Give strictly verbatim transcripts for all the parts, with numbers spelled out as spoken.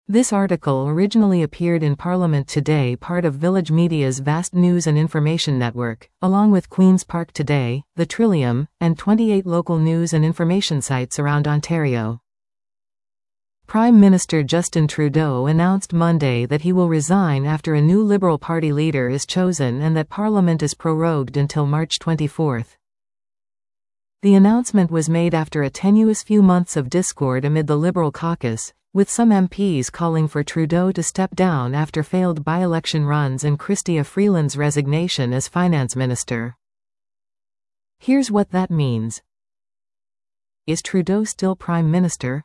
This article originally appeared in Parliament Today, part of Village Media's vast news and information network, along with Queen's Park Today, The Trillium, and twenty-eight local news and information sites around Ontario. Prime Minister Justin Trudeau announced Monday that he will resign after a new Liberal Party leader is chosen and that Parliament is prorogued until March twenty-fourth. The announcement was made after a tenuous few months of discord amid the Liberal caucus, with some M Ps calling for Trudeau to step down after failed by-election runs and Chrystia Freeland's resignation as finance minister. Here's what that means. Is Trudeau still Prime Minister?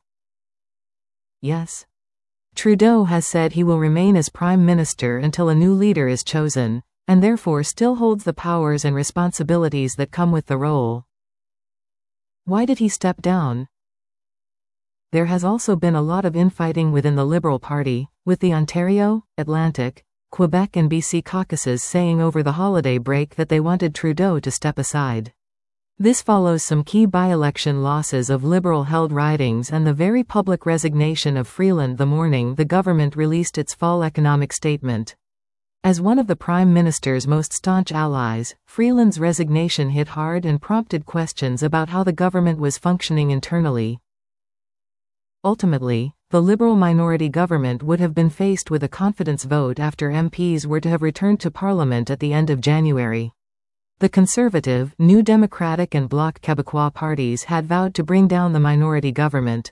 Yes. Trudeau has said he will remain as Prime Minister until a new leader is chosen, and therefore still holds the powers and responsibilities that come with the role. Why did he step down? There has also been a lot of infighting within the Liberal Party, with the Ontario, Atlantic, Quebec and B C caucuses saying over the holiday break that they wanted Trudeau to step aside. This follows some key by-election losses of Liberal-held ridings and the very public resignation of Freeland the morning the government released its fall economic statement. As one of the Prime Minister's most staunch allies, Freeland's resignation hit hard and prompted questions about how the government was functioning internally. Ultimately, the Liberal minority government would have been faced with a confidence vote after M Ps were to have returned to Parliament at the end of January. The Conservative, New Democratic and Bloc Québécois parties had vowed to bring down the minority government.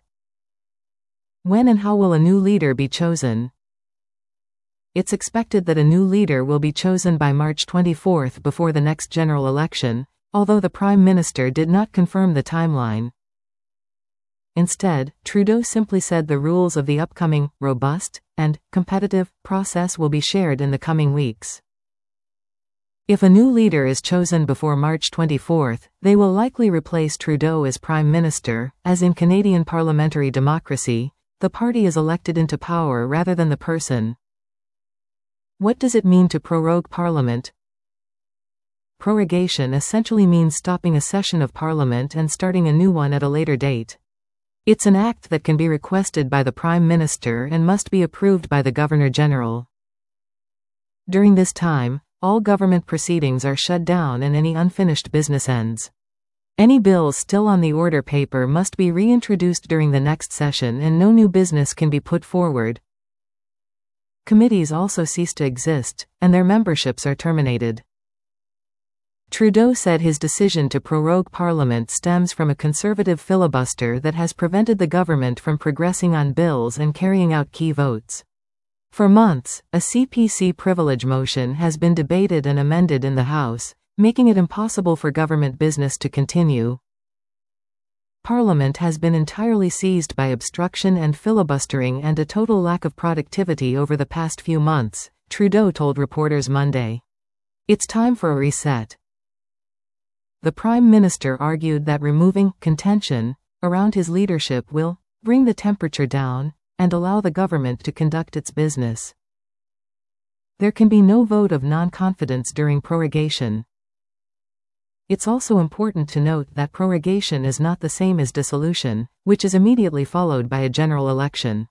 When and how will a new leader be chosen? It's expected that a new leader will be chosen by March twenty-fourth before the next general election, although the Prime Minister did not confirm the timeline. Instead, Trudeau simply said the rules of the upcoming, robust, and competitive process will be shared in the coming weeks. If a new leader is chosen before March twenty-fourth, they will likely replace Trudeau as Prime Minister. As in Canadian parliamentary democracy, the party is elected into power rather than the person. What does it mean to prorogue Parliament? Prorogation essentially means stopping a session of Parliament and starting a new one at a later date. It's an act that can be requested by the Prime Minister and must be approved by the Governor-General. During this time, all government proceedings are shut down and any unfinished business ends. Any bills still on the order paper must be reintroduced during the next session and no new business can be put forward. Committees also cease to exist, and their memberships are terminated. Trudeau said his decision to prorogue Parliament stems from a Conservative filibuster that has prevented the government from progressing on bills and carrying out key votes. For months, a C P C privilege motion has been debated and amended in the House, making it impossible for government business to continue. Parliament has been entirely seized by obstruction and filibustering and a total lack of productivity over the past few months, Trudeau told reporters Monday. It's time for a reset. The Prime Minister argued that removing contention around his leadership will bring the temperature down and allow the government to conduct its business. There can be no vote of non-confidence during prorogation. It's also important to note that prorogation is not the same as dissolution, which is immediately followed by a general election.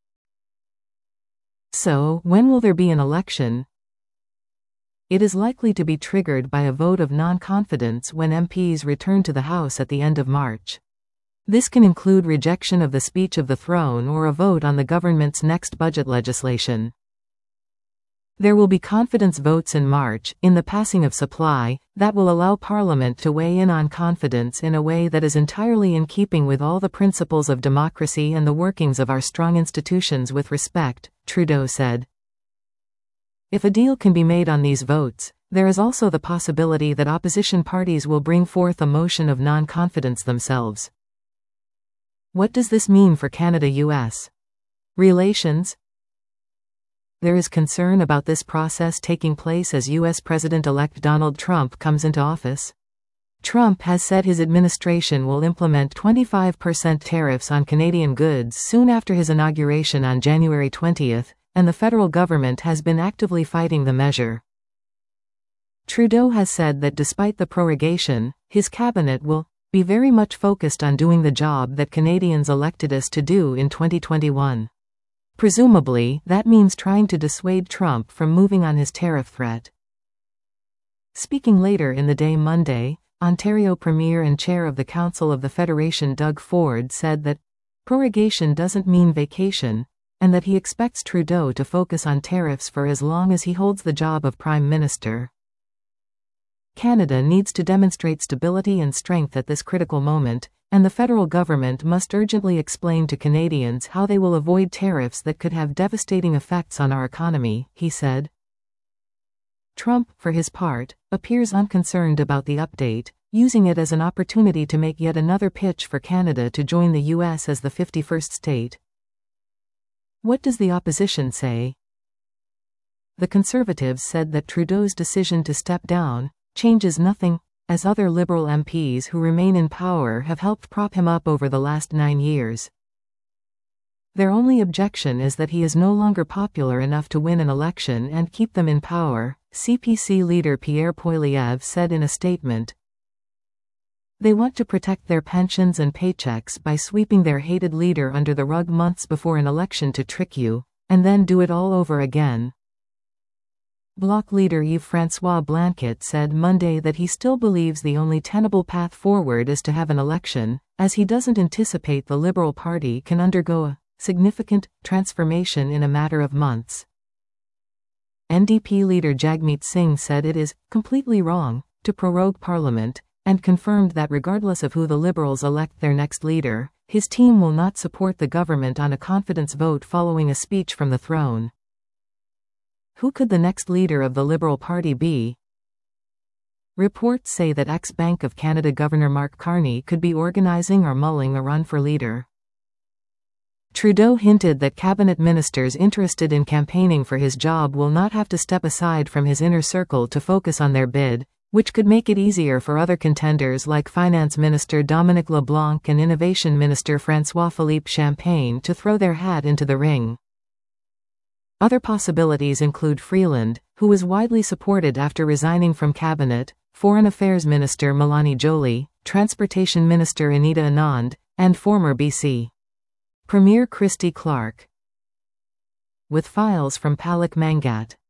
So, when will there be an election? It is likely to be triggered by a vote of non-confidence when M Ps return to the House at the end of March. This can include rejection of the Speech of the Throne or a vote on the government's next budget legislation. There will be confidence votes in March, in the passing of supply, that will allow Parliament to weigh in on confidence in a way that is entirely in keeping with all the principles of democracy and the workings of our strong institutions with respect, Trudeau said. If a deal can be made on these votes, there is also the possibility that opposition parties will bring forth a motion of non-confidence themselves. What does this mean for Canada U S relations? There is concern about this process taking place as U S President-elect Donald Trump comes into office. Trump has said his administration will implement twenty-five percent tariffs on Canadian goods soon after his inauguration on January twentieth, and the federal government has been actively fighting the measure. Trudeau has said that despite the prorogation, his cabinet will be very much focused on doing the job that Canadians elected us to do in twenty twenty-one. Presumably, that means trying to dissuade Trump from moving on his tariff threat. Speaking later in the day Monday, Ontario Premier and Chair of the Council of the Federation Doug Ford said that prorogation doesn't mean vacation, and that he expects Trudeau to focus on tariffs for as long as he holds the job of Prime Minister. Canada needs to demonstrate stability and strength at this critical moment, and the federal government must urgently explain to Canadians how they will avoid tariffs that could have devastating effects on our economy, he said. Trump, for his part, appears unconcerned about the update, using it as an opportunity to make yet another pitch for Canada to join the U S as the fifty-first state. What does the opposition say? The Conservatives said that Trudeau's decision to step down changes nothing, as other Liberal M Ps who remain in power have helped prop him up over the last nine years. Their only objection is that he is no longer popular enough to win an election and keep them in power, C P C leader Pierre Poilievre said in a statement. They want to protect their pensions and paychecks by sweeping their hated leader under the rug months before an election to trick you, and then do it all over again. Bloc leader Yves-François Blanquet said Monday that he still believes the only tenable path forward is to have an election, as he doesn't anticipate the Liberal Party can undergo a significant transformation in a matter of months. N D P leader Jagmeet Singh said it is completely wrong to prorogue Parliament, and confirmed that regardless of who the Liberals elect their next leader, his team will not support the government on a confidence vote following a speech from the throne. Who could the next leader of the Liberal Party be? Reports say that ex-Bank of Canada Governor Mark Carney could be organizing or mulling a run for leader. Trudeau hinted that cabinet ministers interested in campaigning for his job will not have to step aside from his inner circle to focus on their bid, which could make it easier for other contenders like Finance Minister Dominic LeBlanc and Innovation Minister François-Philippe Champagne to throw their hat into the ring. Other possibilities include Freeland, who was widely supported after resigning from cabinet, Foreign Affairs Minister Mélanie Joly, Transportation Minister Anita Anand, and former B C Premier Christy Clark. With files from Palak Mangat.